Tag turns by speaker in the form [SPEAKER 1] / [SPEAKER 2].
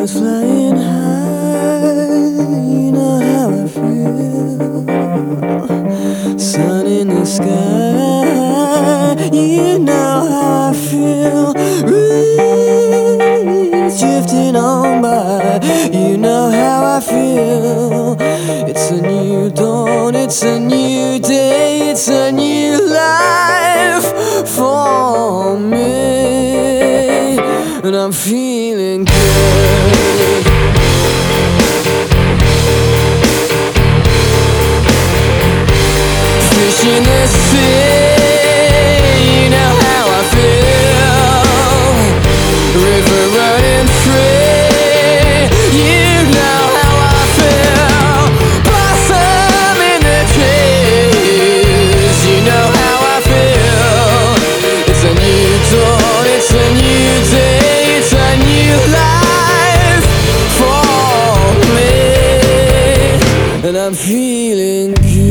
[SPEAKER 1] Birds flying high, you know how I feel. Sun in the sky, you know how I feel. Breeze drifting on by, you know how I feel. It's a new dawn, it's a new day, it's a new life for me, and I'm feeling good. Fish in the sea, you know how I feel. River running free, you know how I feel. Blossom in the trees, you know how I feel. It's a new dawn, it's a new day, it's a new life for me, and I'm feeling good.